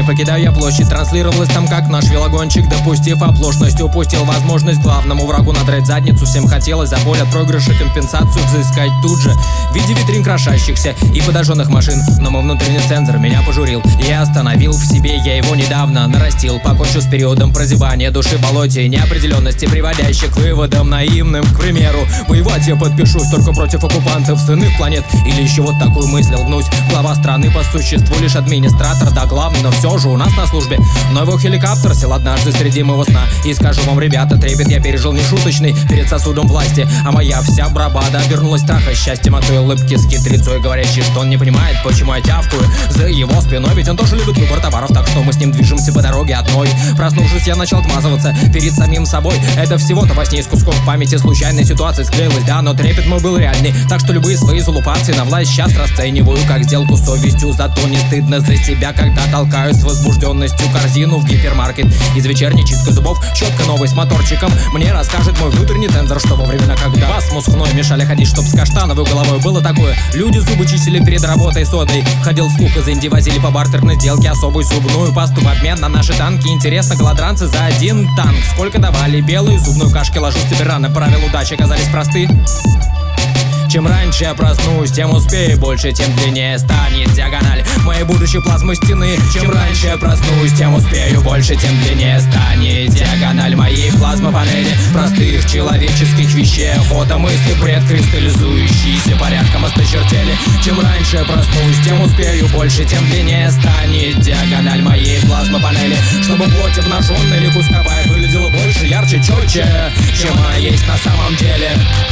покидаю я площадь. Транслировалось там как наш велогонщик, допустив оплошность, упустил возможность главному врагу надрать задницу. Всем хотелось за боль от проигрыша компенсацию взыскать тут же в виде витрин крошащихся и подожженных машин. Но мой внутренний цензор меня пожурил. Я остановил в себе, я его недавно нарастил. Покончил с периодом прозябания души в болоте неопределенности, приводящих к выводам наивным. К примеру, воевать я подпишусь только против оккупантов с иных планет. Или еще вот такую мысль лгнусь. Глава страны по существу лишь администратор, да главный, но все же у нас на службе. Но его хеликоптер сел однажды среди моего сна. И скажу вам, ребята, трепет я пережил не шуточный перед сосудом власти, а моя вся бравада обернулась страха счастьем от той улыбки с хитрецой, говорящей, что он не понимает, почему я тявкую за его спиной. Ведь он тоже любит выбор товаров, так что мы с ним движемся по дороге одной. Проснувшись, я начал отмазываться перед самим собой. Это всего-то во сне из кусков памяти случайной ситуации склеилась, да, но трепет мой был реальный. Так что любые свои залупации на власть сейчас расцениваю как сделку с совестью. Зато не стыдно за себя, когда толкаю с возбужденностью корзину в гипермаркет. Из вечерней чистка зубов, щетка новой с моторчиком. Мне расскажет мой внутренний цензор, что во времена, когда вас мускной мешали ходить, чтоб с каштановой головой было такое. Люди зубы чистили перед работой содой. Ходил слух, из Индии возили по бартерной сделке особую зубную пасту в обмен на наши танки. Интересно, голодранцы за один танк сколько давали? Белую зубную кашки ложу себе рано. Правила удачи оказались просты. Чем раньше я проснусь, тем успею больше, тем длиннее станет диагональ моей будущей плазмы стены. Чем раньше я проснусь, тем успею больше, тем длиннее станет диагональ моей плазмопанели. Простых человеческих вещей, охота мысли, бред, кристаллизующийся порядком осточертели. Чем раньше я проснусь, тем успею больше, тем длиннее станет диагональ моей плазмопанели. Чтобы плоть обнаженная или кусковая выглядела больше, ярче, четче, чем она есть на самом деле.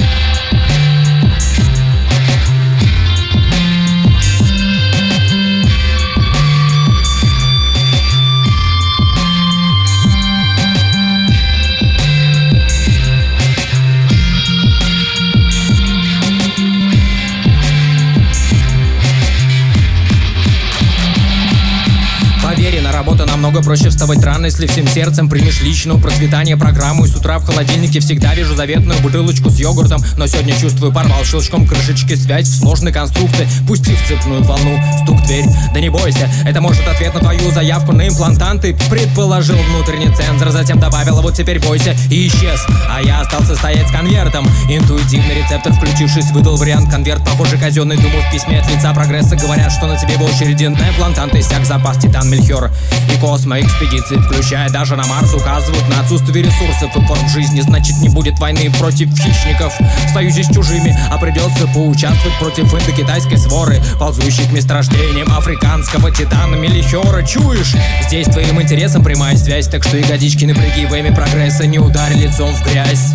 На работу намного проще вставать рано, если всем сердцем примешь личную процветание программу. И с утра в холодильнике всегда вижу заветную бутылочку с йогуртом. Но сегодня чувствую, порвал щелчком крышечки связь в сложной конструкции, пустив цепную волну. Стук в дверь, да не бойся, это может ответ на твою заявку на имплантанты, предположил внутренний цензор, затем добавил, а вот теперь бойся, и исчез. А я остался стоять с конвертом. Интуитивный рецептор, включившись, выдал вариант. Конверт, похоже, казенный, думаю, в письме от лица прогресса говорят, что на тебе в очереди на имплантанты иссяк запас Титан Мельхиор. И космоэкспедиции, включая даже на Марс, указывают на отсутствие ресурсов и форм жизни. Значит, не будет войны против хищников в союзе с чужими, а придется поучаствовать против индокитайской своры, ползущей к месторождениям африканского Титана Мельхиора. Чуешь? Здесь твоим интересам прямая связь, так что ягодички напряги во имя прогресса, не ударь лицом в грязь.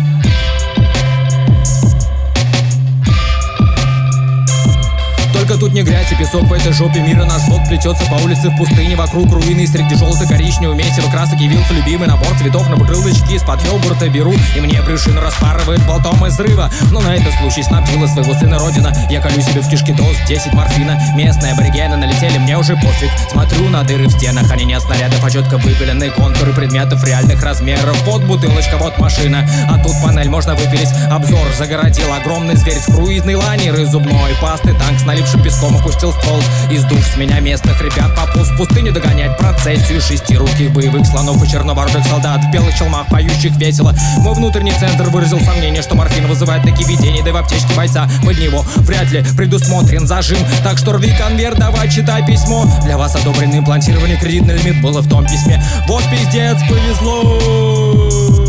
Только тут не грязь и песок в этой жопе мира. Наш флот плетется по улице в пустыне, вокруг руины. Среди желто-коричневого месива красок явился любимый набор цветов на бутылочке. Из-под йогурта беру, и мне брюшину распарывает болтом из взрыва. Но на этот случай снабдила своего сына родина. Я колю себе в кишки доз 10 морфина. Местные аборигены налетели, мне уже пофиг. Смотрю на дыры в стенах, они не от снарядов, а четко выпиленные контуры предметов реальных размеров. Вот бутылочка, вот машина, а тут панель, можно выпилить. Обзор загородил огромный зверь с круизной лайнеры зубной пасты. Танк с налившим песком опустил ствол и, сдув с меня местных ребят, пополз в пустыню догонять процессию шестируких боевых слонов и чернобородых солдат в белых челмах, поющих весело. Мой внутренний центр выразил сомнение, что морфин вызывает такие видения, да и в аптечке бойца под него вряд ли предусмотрен зажим. Так что рви конверт, давай читай письмо. Для вас одобрено имплантирование, кредитный лимит было в том письме. Вот пиздец, повезло.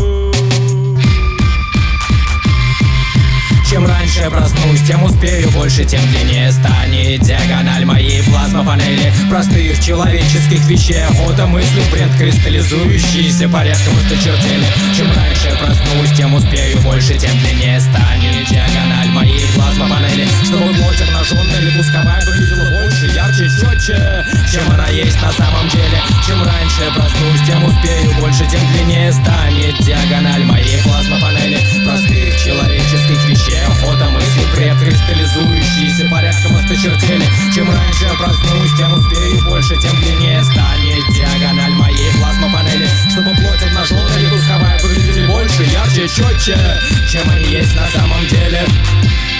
Чем раньше я проснусь, тем успею больше, тем длиннее станет диагональ моей плазмопанели. Простых человеческих вещей, охота мысли, бред, кристаллизующийся порядком осточертели. Чем раньше я проснусь, тем успею больше, тем длиннее станет диагональ моей плазмопанели. Чтобы плоть обнаженная или кусковая выглядела больше, ярче, четче, чем она есть на самом деле. Чем раньше я проснусь, тем успею больше, тем длиннее станет диагональ моей плазмопанели. Простых человеческих вещей, охота мысли, бред, кристаллизующийся порядком осточертели. Чем раньше я проснусь, тем успею больше, тем длиннее станет диагональ моей плазмопанели. Чтобы плоть обнаженная или кусковая выглядели больше, ярче, четче, чем они есть на самом деле.